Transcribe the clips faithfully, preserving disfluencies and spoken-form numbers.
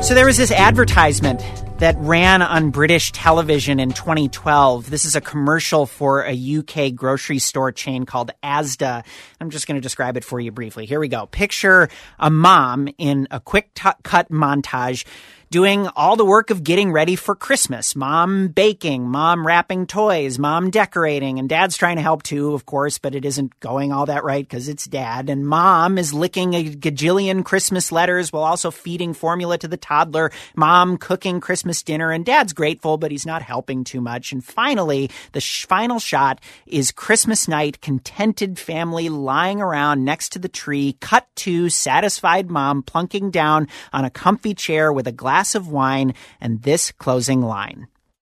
So there was this advertisement that ran on British television in twenty twelve. This is a commercial for a U K grocery store chain called Asda. I'm just going to describe it for you briefly. Here we go. Picture a mom in a quick t- cut montage doing all the work of getting ready for Christmas. Mom baking, mom wrapping toys, mom decorating, and dad's trying to help too, of course, but it isn't going all that right because it's dad. And mom is licking a gajillion Christmas letters while also feeding formula to the toddler. Mom cooking Christmas dinner, and dad's grateful, but he's not helping too much. And finally, the sh- final shot is Christmas night, contented family lying around next to the tree, cut to satisfied mom plunking down on a comfy chair with a glass of wine and this closing line.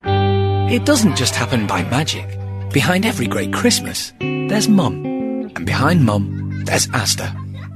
It doesn't just happen by magic. Behind every great Christmas, there's Mum. And behind Mum, there's Asda.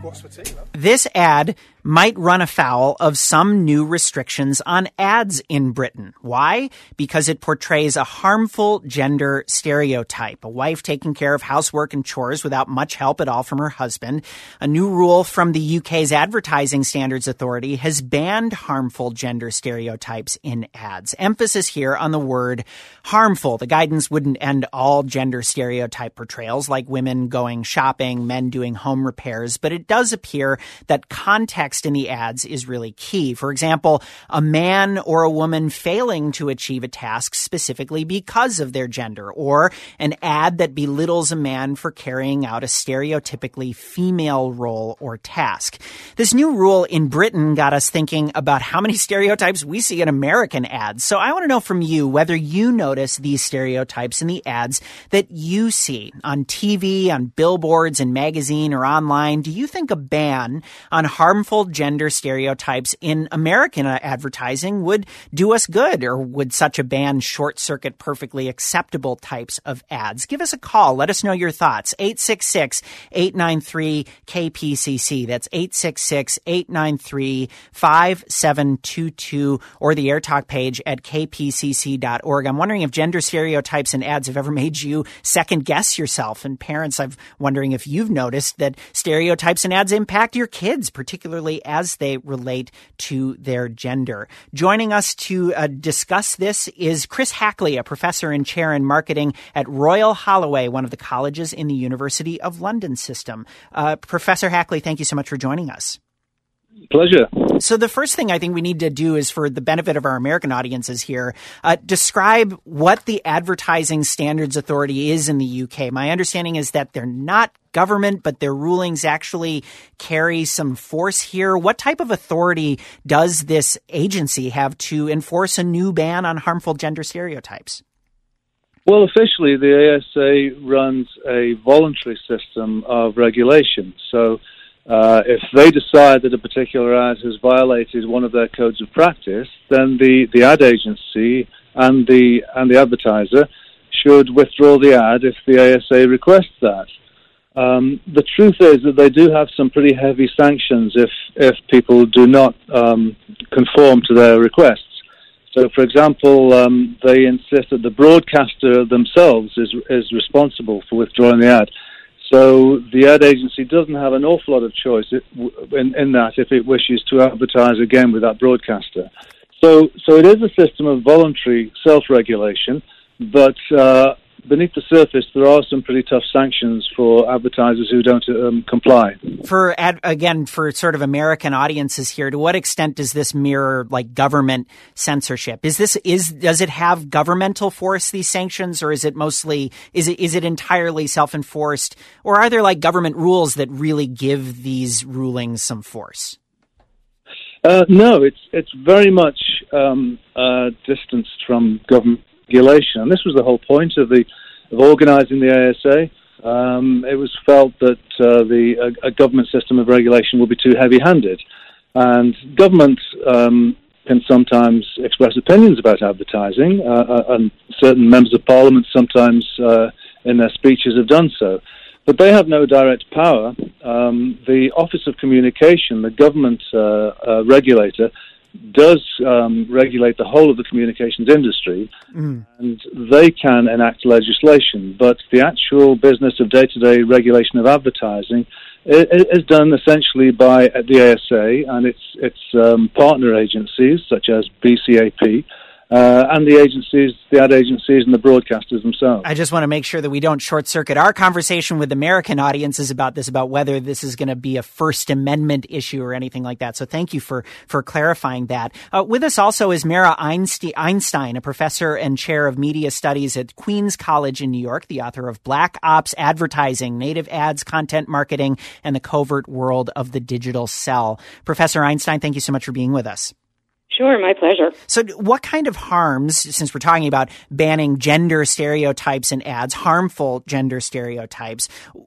This ad might run afoul of some new restrictions on ads in Britain. Why? Because it portrays a harmful gender stereotype. A wife taking care of housework and chores without much help at all from her husband. A new rule from the U K's Advertising Standards Authority has banned harmful gender stereotypes in ads. Emphasis here on the word harmful. The guidance wouldn't end all gender stereotype portrayals like women going shopping, men doing home repairs, but it does appear that context in the ads is really key. For example, a man or a woman failing to achieve a task specifically because of their gender, or an ad that belittles a man for carrying out a stereotypically female role or task. This new rule in Britain got us thinking about how many stereotypes we see in American ads. So I want to know from you whether you notice these stereotypes in the ads that you see on T V, on billboards, in magazine, or online. Do you think a ban on harmful gender stereotypes in American advertising would do us good, or would such a ban short-circuit perfectly acceptable types of ads? Give us a call. Let us know your thoughts. eight six six, eight nine three, K P C C. That's eight six six, eight nine three, five seven two two, or the AirTalk page at k p c c dot org. I'm wondering if gender stereotypes in ads have ever made you second-guess yourself. And parents, I'm wondering if you've noticed that stereotypes in ads impact your kids, particularly as they relate to their gender. Joining us to uh, discuss this is Chris Hackley, a professor and chair in marketing at Royal Holloway, one of the colleges in the University of London system. Uh, Professor Hackley, thank you so much for joining us. Pleasure. So the first thing I think we need to do is, for the benefit of our American audiences here, uh, describe what the Advertising Standards Authority is in the U K. My understanding is that they're not government, but their rulings actually carry some force here. What type of authority does this agency have to enforce a new ban on harmful gender stereotypes? Well, officially, the A S A runs a voluntary system of regulation. So Uh, if they decide that a particular ad has violated one of their codes of practice, then the, the ad agency and the and the advertiser should withdraw the ad if the A S A requests that. Um, the truth is that they do have some pretty heavy sanctions if if people do not um, conform to their requests. So, for example, um, they insist that the broadcaster themselves is is responsible for withdrawing the ad. So the ad agency doesn't have an awful lot of choice in, in that if it wishes to advertise again with that broadcaster. So so it is a system of voluntary self-regulation, but uh, beneath the surface there are some pretty tough sanctions for advertisers who don't um, comply. For ad, again, for sort of American audiences here, to what extent does this mirror like government censorship? Is this is does it have governmental force, these sanctions, or is it mostly is it is it entirely self-enforced, or are there like government rules that really give these rulings some force? Uh, no, it's it's very much um, uh, distanced from government regulation, and this was the whole point of the of organising the A S A. Um, it was felt that uh, the a, a government system of regulation would be too heavy-handed, and government um, can sometimes express opinions about advertising, uh, and certain members of Parliament sometimes uh, in their speeches have done so. But they have no direct power. Um, the Office of Communication, the government uh, uh, regulator, does um, regulate the whole of the communications industry, mm. and they can enact legislation. But the actual business of day-to-day regulation of advertising is done essentially by the A S A and its its um, partner agencies such as B C A P. Uh, and the agencies, the ad agencies and the broadcasters themselves. I just want to make sure that we don't short-circuit our conversation with American audiences about this, about whether this is going to be a First Amendment issue or anything like that. So thank you for, for clarifying that. Uh, with us also is Mara Einstein, a professor and chair of media studies at Queens College in New York, the author of Black Ops Advertising, Native Ads, Content Marketing, and the Covert World of the Digital Cell. Professor Einstein, thank you so much for being with us. Sure, my pleasure. So what kind of harms, since we're talking about banning gender stereotypes in ads, harmful gender stereotypes,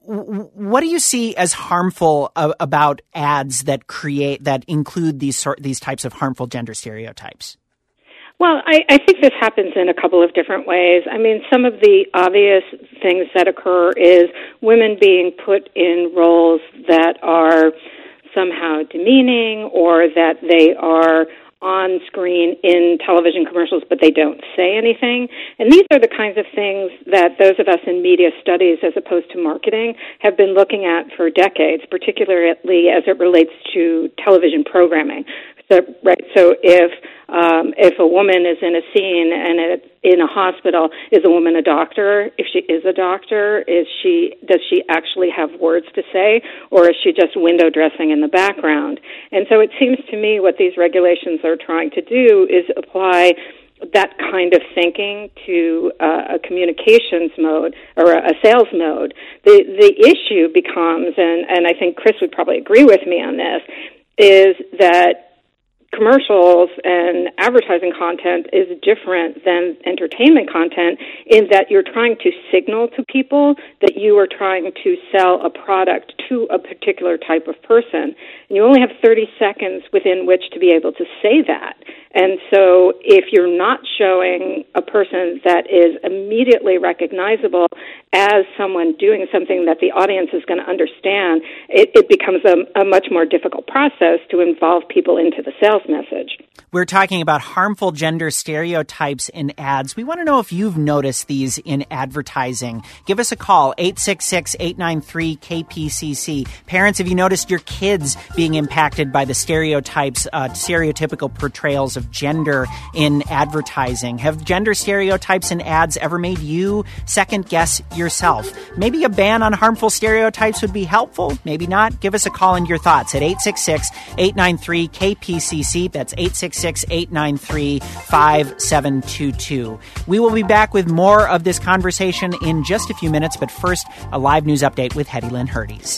what do you see as harmful uh, about ads that create, that include these sort, these types of harmful gender stereotypes? Well, I, I think this happens in a couple of different ways. I mean, some of the obvious things that occur is women being put in roles that are somehow demeaning, or that they are on screen in television commercials, but they don't say anything. And these are the kinds of things that those of us in media studies, as opposed to marketing, have been looking at for decades, particularly as it relates to television programming. So, right, so if um, if a woman is in a scene and it, in a hospital, is a woman a doctor? If she is a doctor, is she does she actually have words to say, or is she just window dressing in the background? And so it seems to me what these regulations are trying to do is apply that kind of thinking to uh, a communications mode or a sales mode. The the issue becomes, and, and I think Chris would probably agree with me on this, is that commercials and advertising content is different than entertainment content in that you're trying to signal to people that you are trying to sell a product to a particular type of person. And you only have thirty seconds within which to be able to say that. And so if you're not showing a person that is immediately recognizable as someone doing something that the audience is going to understand, it, it becomes a, a much more difficult process to involve people into the sales message. We're talking about harmful gender stereotypes in ads. We want to know if you've noticed these in advertising. Give us a call, eight six six, eight nine three, K P C C. Parents, have you noticed your kids being impacted by the stereotypes, uh, stereotypical portrayals of gender in advertising? Have gender stereotypes in ads ever made you second guess yourself? Maybe a ban on harmful stereotypes would be helpful. Maybe not. Give us a call and your thoughts at eight six six, eight nine three, K P C C. That's eight six six, eight nine three, five seven two two. We will be back with more of this conversation in just a few minutes, but first, a live news update with Hetty Lynn Herdes.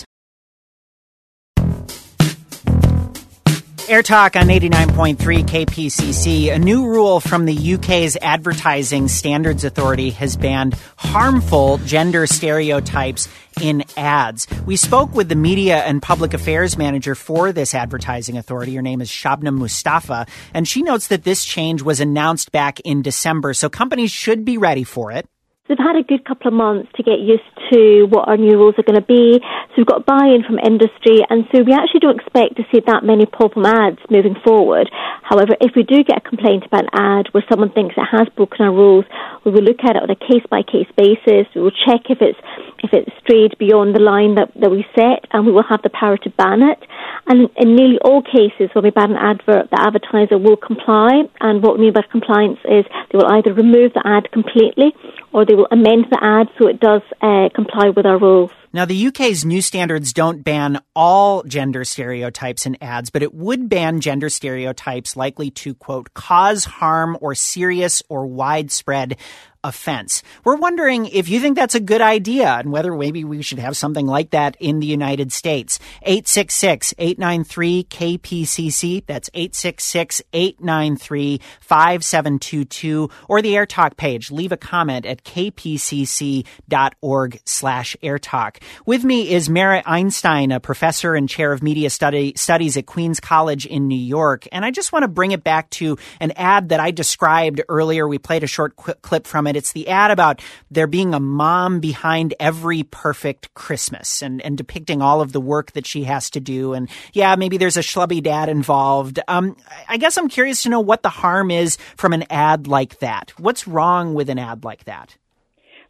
Air Talk on eighty-nine point three K P C C. A new rule from the U K's Advertising Standards Authority has banned harmful gender stereotypes in ads. We spoke with the media and public affairs manager for this advertising authority. Her name is Shabnam Mustafa, and she notes that this change was announced back in December, so companies should be ready for it. We've had a good couple of months to get used to what our new rules are going to be. So we've got buy-in from industry, and so we actually don't expect to see that many pop-up ads moving forward. However, if we do get a complaint about an ad where someone thinks it has broken our rules, we will look at it on a case-by-case basis. We will check if it's if it's strayed beyond the line that, that we set, and we will have the power to ban it. And in nearly all cases, when we ban an advert, the advertiser will comply. And what we mean by compliance is they will either remove the ad completely, or they will amend the ad so it does uh, comply with our rules. Now, the U K's new standards don't ban all gender stereotypes in ads, but it would ban gender stereotypes likely to, quote, cause harm or serious or widespread offense. We're wondering if you think that's a good idea and whether maybe we should have something like that in the United States. eight six six, eight nine three, K P C C. That's eight six six, eight nine three, five seven two two. Or the AirTalk page. Leave a comment at kpcc dot org slash airtalk. With me is Mara Einstein, a professor and chair of media study, studies at Queens College in New York. And I just want to bring it back to an ad that I described earlier. We played a short qu- clip from it. It's the ad about there being a mom behind every perfect Christmas and, and depicting all of the work that she has to do. And yeah, maybe there's a schlubby dad involved. Um, I guess I'm curious to know what the harm is from an ad like that. What's wrong with an ad like that?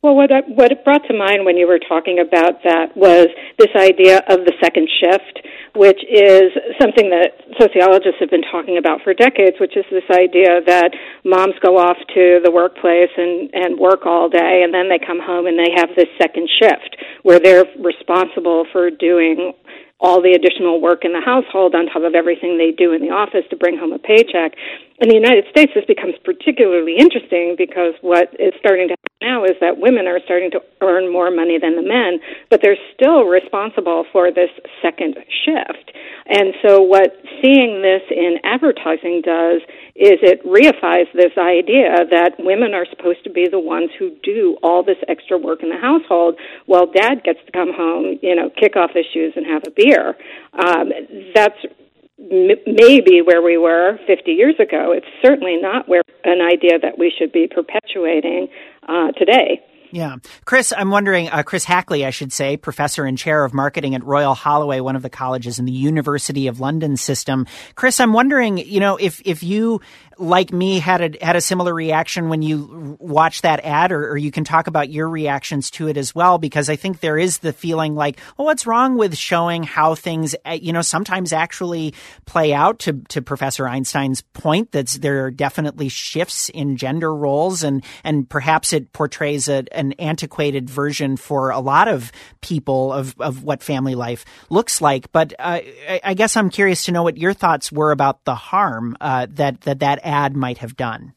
Well, what, I, what it brought to mind when you were talking about that was this idea of the second shift, which is something that sociologists have been talking about for decades, which is this idea that moms go off to the workplace and, and work all day, and then they come home and they have this second shift where they're responsible for doing all the additional work in the household on top of everything they do in the office to bring home a paycheck. In the United States, this becomes particularly interesting because what is starting to happen now is that women are starting to earn more money than the men, but they're still responsible for this second shift. And so what seeing this in advertising does is it reifies this idea that women are supposed to be the ones who do all this extra work in the household while dad gets to come home, you know, kick off his shoes and have a beer. Um, that's m- maybe where we were fifty years ago. It's certainly not where an idea that we should be perpetuating uh, today. Yeah. Chris, I'm wondering, uh, Chris Hackley, I should say, professor and chair of marketing at Royal Holloway, one of the colleges in the University of London system. Chris, I'm wondering, you know, if, if you, like me, had a, had a similar reaction when you watched that ad, or, or you can talk about your reactions to it as well, because I think there is the feeling like, well, what's wrong with showing how things, you know, sometimes actually play out, to, to Professor Einstein's point that there are definitely shifts in gender roles, and, and perhaps it portrays a, an antiquated version for a lot of people of, of what family life looks like. But uh, I, I guess I'm curious to know what your thoughts were about the harm uh, that, that that ad might have done.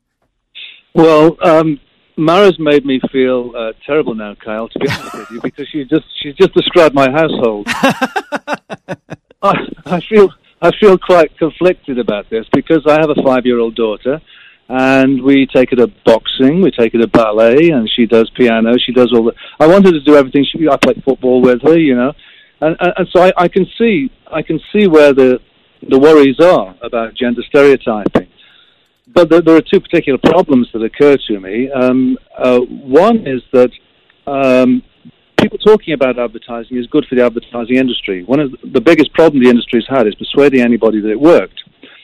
Well, um, Mara's made me feel uh, terrible now, Kyle, to be honest with you, because she just she's just described my household. I, I feel I feel quite conflicted about this because I have a five-year-old daughter, and we take her to boxing, we take her to ballet, and she does piano. She does all the. I wanted to do everything. She, I play football with her, you know, and and, and so I, I can see I can see where the the worries are about gender stereotyping. But there, there are two particular problems that occur to me. Um, uh, one is that um, people talking about advertising is good for the advertising industry. One of the biggest problems the industry has had is persuading anybody that it worked.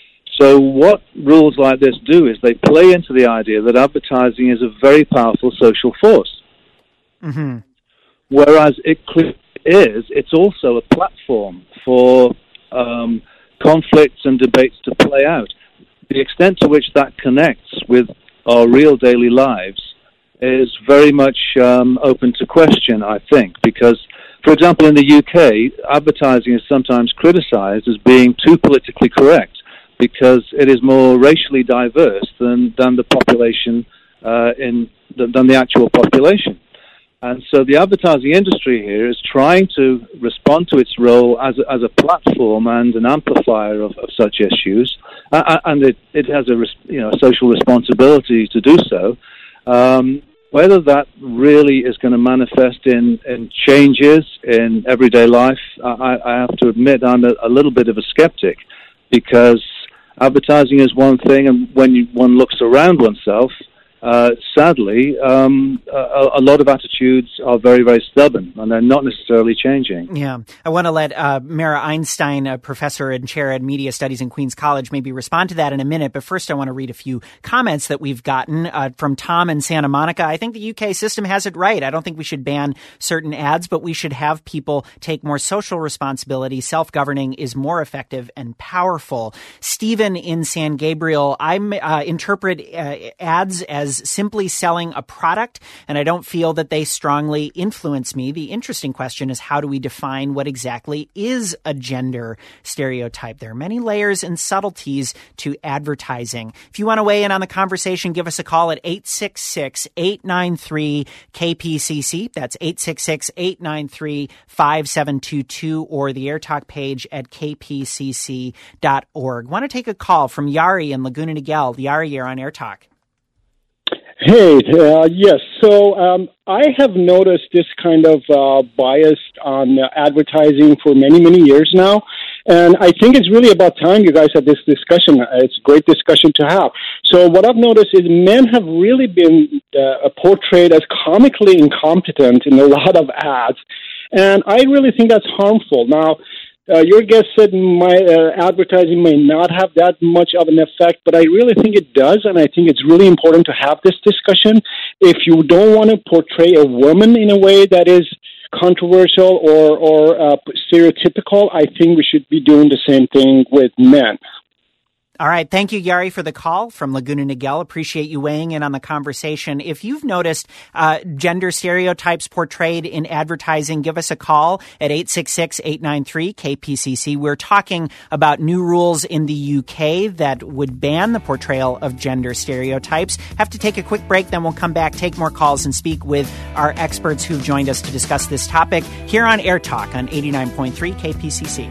So what rules like this do is they play into the idea that advertising is a very powerful social force. Mm-hmm. Whereas it clearly is, it's also a platform for um, conflicts and debates to play out. The extent to which that connects with our real daily lives is very much um, open to question, I think, because, for example, in the U K, advertising is sometimes criticized as being too politically correct because it is more racially diverse than, than the population, uh, in than the actual population. And so the advertising industry here is trying to respond to its role as a, as a platform and an amplifier of, of such issues, uh, and it, it has a you know a social responsibility to do so. Um, whether that really is going to manifest in, in changes in everyday life, I, I have to admit I'm a, a little bit of a skeptic, because advertising is one thing, and when you, one looks around oneself, Uh, sadly, um, a, a lot of attitudes are very, very stubborn, and they're not necessarily changing. Yeah. I want to let uh, Mara Einstein, a professor and chair at Media Studies in Queens College, maybe respond to that in a minute. But first, I want to read a few comments that we've gotten uh, from Tom in Santa Monica. I think the U K system has it right. I don't think we should ban certain ads, but we should have people take more social responsibility. Self-governing is more effective and powerful. Stephen in San Gabriel, I uh, interpret uh, ads as simply selling a product, and I don't feel that they strongly influence me. The interesting question is, how do we define what exactly is a gender stereotype? There are many layers and subtleties to advertising. If you want to weigh in on the conversation, give us a call at eight six six, eight nine three, K P C C. That's eight six six, eight nine three, five seven two two, or the AirTalk page at k p c c dot org. I want to take a call from Yari in Laguna Niguel. Yari, you're on AirTalk. Hey, uh, yes. So um, I have noticed this kind of uh, bias on uh, advertising for many, many years now. And I think it's really about time you guys have this discussion. It's a great discussion to have. So what I've noticed is men have really been uh, portrayed as comically incompetent in a lot of ads. And I really think that's harmful. Now, Uh, your guest said my uh, advertising may not have that much of an effect, but I really think it does, and I think it's really important to have this discussion if you don't want to portray a woman in a way that is controversial or, or uh, stereotypical, I think we should be doing the same thing with men. All right. Thank you, Yari, for the call from Laguna Niguel. Appreciate you weighing in on the conversation. If you've noticed uh, gender stereotypes portrayed in advertising, give us a call at eight six six, eight nine three, K P C C. We're talking about new rules in the U K that would ban the portrayal of gender stereotypes. Have to take a quick break, then we'll come back, take more calls, and speak with our experts who've joined us to discuss this topic here on Air Talk on eighty-nine point three K P C C.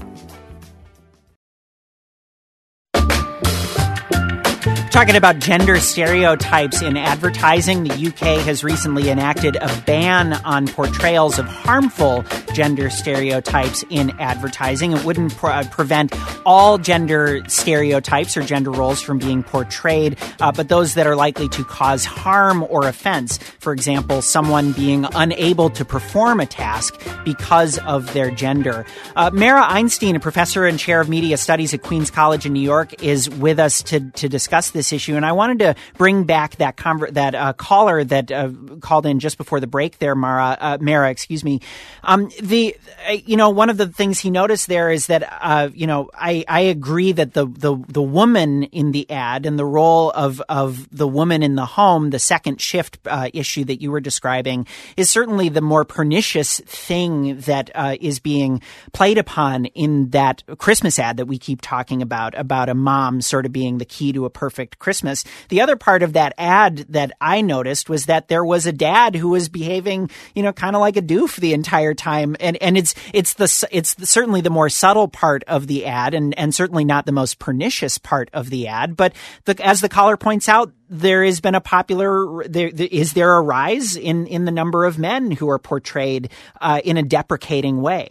Talking about gender stereotypes in advertising, the U K has recently enacted a ban on portrayals of harmful gender stereotypes in advertising. It wouldn't pre- prevent all gender stereotypes or gender roles from being portrayed, uh, but those that are likely to cause harm or offense. For example, someone being unable to perform a task because of their gender. Uh, Mara Einstein, a professor and chair of media studies at Queens College in New York, is with us to, to discuss this issue. And I wanted to bring back that conver- that uh, caller that uh, called in just before the break there, Mara, uh, Mara, excuse me. Um, the, uh, you know, one of the things he noticed there is that, uh, you know, I, I agree that the, the, the woman in the ad and the role of, of the woman in the home, the second shift uh, issue that you were describing, is certainly the more pernicious thing that uh, is being played upon in that Christmas ad that we keep talking about, about a mom sort of being the key to a perfect Christmas. The other part of that ad that I noticed was that there was a dad who was behaving, you know, kind of like a doof the entire time. And, and it's, it's the, it's the, certainly the more subtle part of the ad and, and certainly not the most pernicious part of the ad. But the, as the caller points out, there has been a popular, there, is there a rise in, in the number of men who are portrayed uh, in a deprecating way?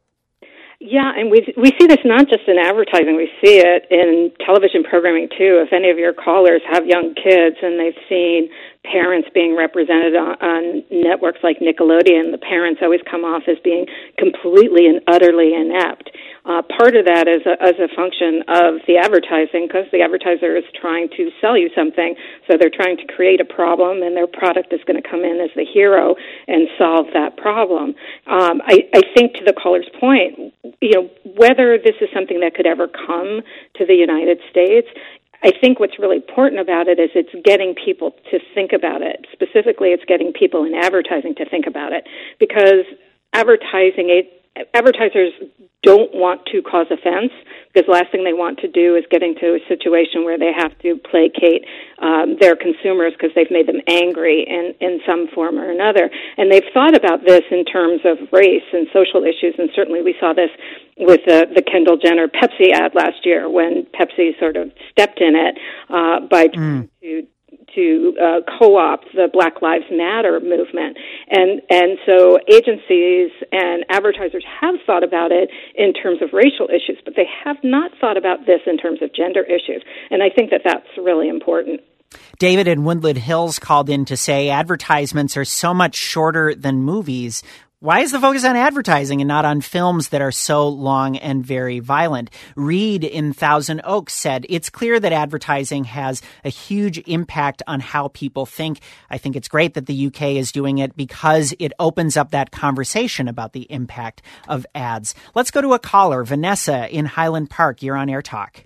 Yeah, and we we see this not just in advertising, we see it in television programming too. If any of your callers have young kids and they've seen parents being represented on, on networks like Nickelodeon, the parents always come off as being completely and utterly inept. Uh, part of that is a, as a function of the advertising, because the advertiser is trying to sell you something, so they're trying to create a problem, and their product is going to come in as the hero and solve that problem. Um, I, I think to the caller's point, you know, whether this is something that could ever come to the United States, I think what's really important about it is it's getting people to think about it. Specifically, it's getting people in advertising to think about it, because advertising, advertisers don't want to cause offense, because the last thing they want to do is get into a situation where they have to placate um, their consumers because they've made them angry in, in some form or another. And they've thought about this in terms of race and social issues, and certainly we saw this with the, the Kendall Jenner Pepsi ad last year when Pepsi sort of stepped in it uh, by trying mm. to to uh, co-opt the Black Lives Matter movement. And and so agencies and advertisers have thought about it in terms of racial issues, but they have not thought about this in terms of gender issues. And I think that that's really important. David in Woodland Hills called in to say advertisements are so much shorter than movies. Why is the focus on advertising and not on films that are so long and very violent? Reed in Thousand Oaks said, it's clear that advertising has a huge impact on how people think. I think it's great that the U K is doing it because it opens up that conversation about the impact of ads. Let's go to a caller. Vanessa in Highland Park. You're on Air Talk.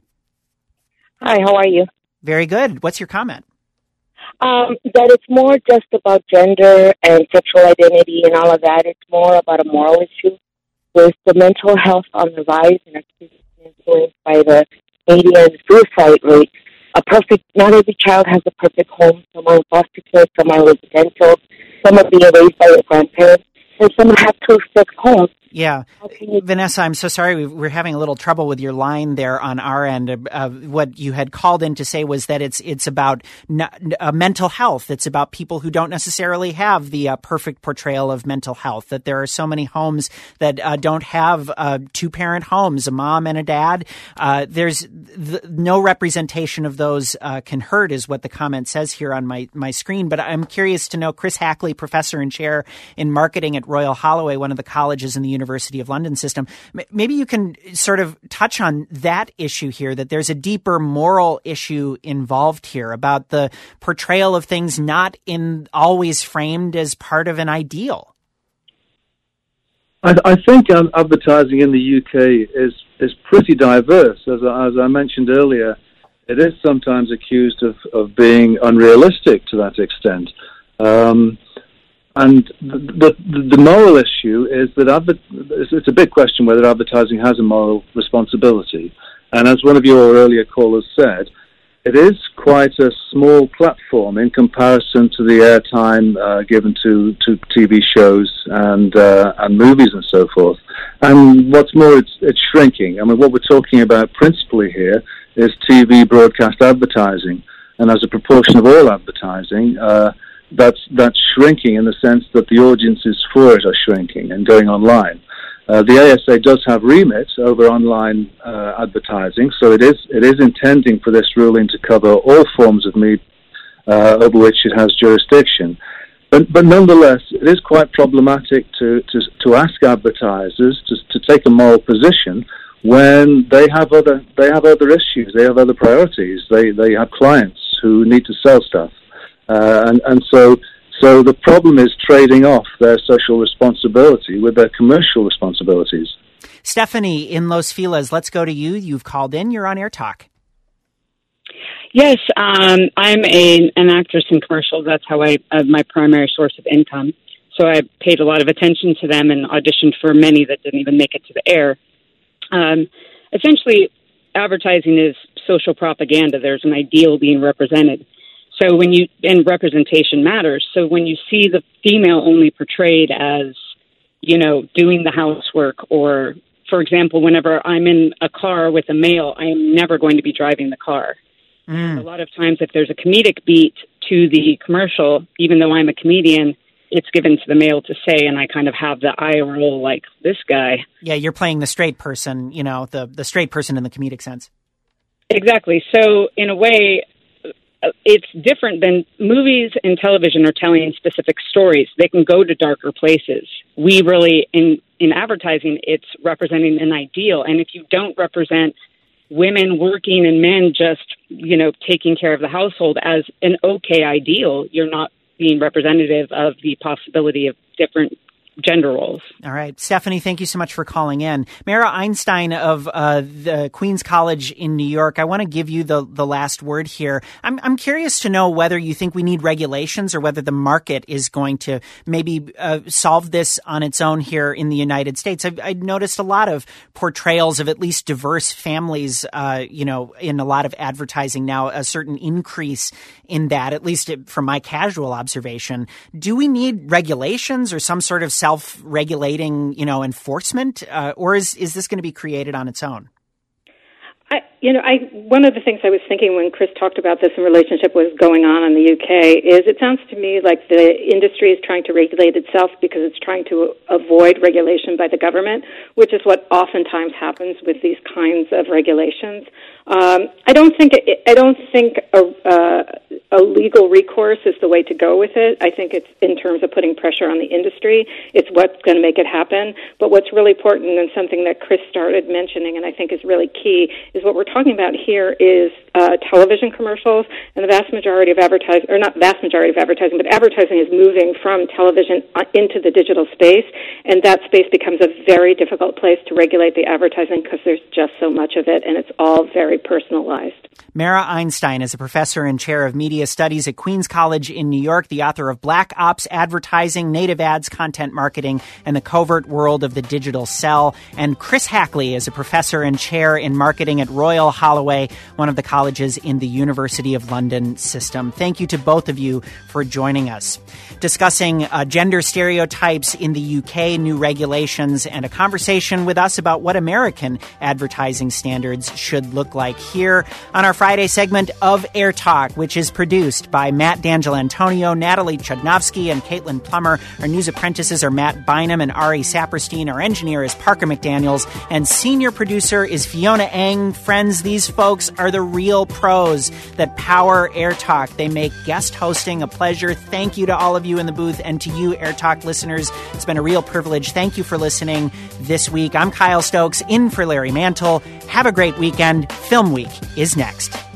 Hi, how are you? Very good. What's your comment? Um, that it's more just about gender and sexual identity and all of that. It's more about a moral issue with the mental health on the rise and it's influenced by the media and suicide rate. A perfect, not every child has a perfect home. Some are in foster care, some are residential, some are being raised by their grandparents, and some have two sex homes. Yeah. Vanessa, I'm so sorry. We're having a little trouble with your line there on our end. Uh, what you had called in to say was that it's it's about n- uh, mental health. It's about people who don't necessarily have the uh, perfect portrayal of mental health, that there are so many homes that uh, don't have uh, two-parent homes, a mom and a dad. Uh, there's th- no representation of those uh, can hurt is what the comment says here on my, my screen. But I'm curious to know, Chris Hackley, professor and chair in marketing at Royal Holloway, one of the colleges in the University University of London system. Maybe you can sort of touch on that issue here, that there's a deeper moral issue involved here about the portrayal of things not in always framed as part of an ideal. I, I think um, advertising in the U K is, is pretty diverse. As, as I mentioned earlier, it is sometimes accused of, of being unrealistic to that extent. Um, and the, the, the moral issue is that adver- it's a big question whether advertising has a moral responsibility. And as one of your earlier callers said, it is quite a small platform in comparison to the airtime uh, given to, to T V shows and uh, and movies and so forth. And what's more, it's, it's shrinking. I mean, what we're talking about principally here is T V broadcast advertising. And as a proportion of all advertising, uh, that's that's shrinking in the sense that the audiences for it are shrinking and going online. Uh, the A S A does have remit over online uh, advertising, so it is it is intending for this ruling to cover all forms of media uh, over which it has jurisdiction. But, but nonetheless, it is quite problematic to, to, to ask advertisers to, to take a moral position when they have other they have other issues, they have other priorities, they they have clients who need to sell stuff, uh, and and so. So the problem is trading off their social responsibility with their commercial responsibilities. Stephanie in Los Feliz, let's go to you. You've called in. You're on Air Talk. Yes, um, I'm a, an actress in commercials. That's how I have my primary source of income. So I paid a lot of attention to them and auditioned for many that didn't even make it to the air. Um, essentially, advertising is social propaganda. There's an ideal being represented. So when you, and representation matters. So when you see the female only portrayed as, you know, doing the housework, or, for example, whenever I'm in a car with a male, I am never going to be driving the car. Mm. A lot of times if there's a comedic beat to the commercial, even though I'm a comedian, it's given to the male to say, and I kind of have the eye roll like, this guy. Yeah, you're playing the straight person, you know, the, the straight person in the comedic sense. Exactly. So in a way, it's different than movies and television are telling specific stories. They can go to darker places. We really, in, in advertising, it's representing an ideal. And if you don't represent women working and men just, you know, taking care of the household as an okay ideal, you're not being representative of the possibility of different gender roles. All right. Stephanie, thank you so much for calling in. Mara Einstein of uh, the Queens College in New York, I want to give you the, the last word here. I'm, I'm curious to know whether you think we need regulations or whether the market is going to maybe uh, solve this on its own here in the United States. I've, I've noticed a lot of portrayals of at least diverse families, uh, you know, in a lot of advertising now, a certain increase in that, at least from my casual observation. Do we need regulations or some sort of self-regulating, you know, enforcement, uh, or is is this going to be created on its own? I, you know, I one of the things I was thinking when Chris talked about this in relationship was going on in the U K is it sounds to me like the industry is trying to regulate itself because it's trying to avoid regulation by the government, which is what oftentimes happens with these kinds of regulations. Um, I don't think it, I don't think a, uh, a legal recourse is the way to go with it. I think it's in terms of putting pressure on the industry. It's what's going to make it happen. But what's really important and something that Chris started mentioning and I think is really key is what we're talking about here is uh, television commercials, and the vast majority of advertising, or not vast majority of advertising, but advertising is moving from television into the digital space, and that space becomes a very difficult place to regulate the advertising because there's just so much of it, and it's all very personalized. Mara Einstein is a professor and chair of media studies at Queens College in New York, the author of Black Ops Advertising, Native Ads, Content Marketing, and the Covert World of the Digital Cell. And Chris Hackley is a professor and chair in marketing at Royal Holloway, one of the colleges in the University of London system. Thank you to both of you for joining us. Discussing uh, gender stereotypes in the U K, new regulations, and a conversation with us about what American advertising standards should look like here on our Friday segment of Air Talk, which is produced produced by Matt D'Angelantonio, Natalie Chudnovsky, and Caitlin Plummer. Our news apprentices are Matt Bynum and Ari Saperstein. Our engineer is Parker McDaniels, and senior producer is Fiona Eng. Friends, these folks are the real pros that power Air Talk. They make guest hosting a pleasure. Thank you to all of you in the booth and to you, Air Talk listeners. It's been a real privilege. Thank you for listening this week. I'm Kyle Stokes, in for Larry Mantle. Have a great weekend. Film Week is next.